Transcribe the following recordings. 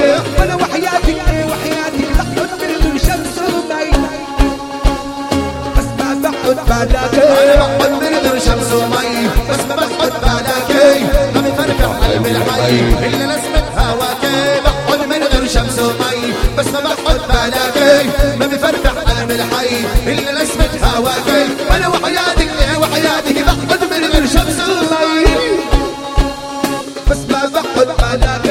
بلاك وانا وحياتك وحياتك بقعد من غير شمس ومي بس ما بقعد بلاك انا بقعد من غير شمس ومي بس ما بقعد بلاك ما بفرق قلب الحي الا نسمة هواك بقعد من غير شمس ومي بس ما بقعد بلاك ما بفرق قلب الحي الا نسمة هواك وانا وحياتك وحياتك بقعد من غير شمس ومي بس ما بقعد بلاك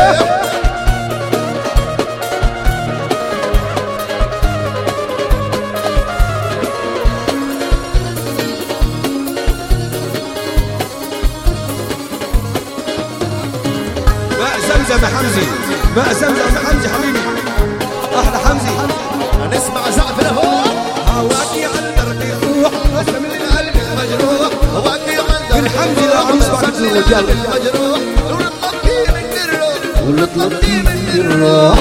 ماء زمزم يا حمزي ماء زمزم يا حمزي حبيبي احلى حمزي نسمع زعف له هواكي عن دربي روح قسم القلب المجروح هواكي عن دربي من حمزي لا عروس بعد الرجال المجروح ونطلبتي من الروح ونطلبتي من الروح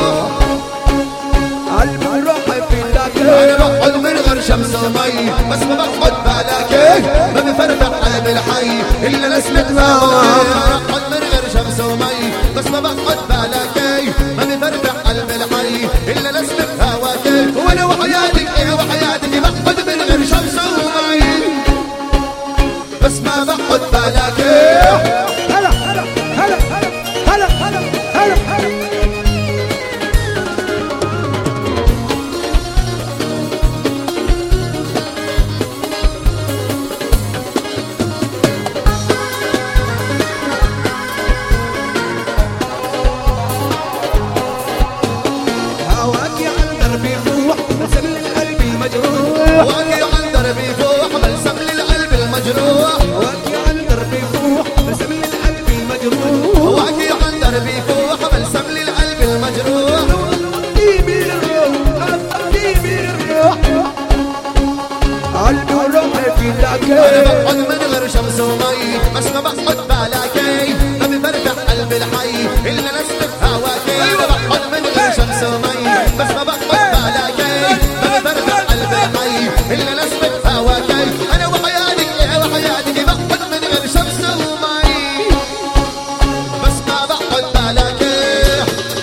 قلب الروح في انا الذاكرة بقعد من غير شمس ومي بس ما بقعد بلاك ما بفرق قلب الحي الا نسمة هواك بقعد من غير شمس ومي بس ما بقعد بلاك ما بفرق قلب الحي الا نسمة هواك وانا وحياتك وحياتك بقعد من غير شمس ومي بس ما بقعد بلاك هلا هلا هلا هلا هلا هلا هلا هواكي عن دربي روح بلسم القلب المجروح هواكي عن دربي فوق بلسم للقلب المجروح هواكي عن دربي روح بلسم القلب المجروح هواكي عن دربي فوق بلسم للقلب المجروح قلبي بالروح قلبي بالروح قلبي وروحي في انا ذاكرة بقعد من غير شمس ومي بس ما بقعد بلاك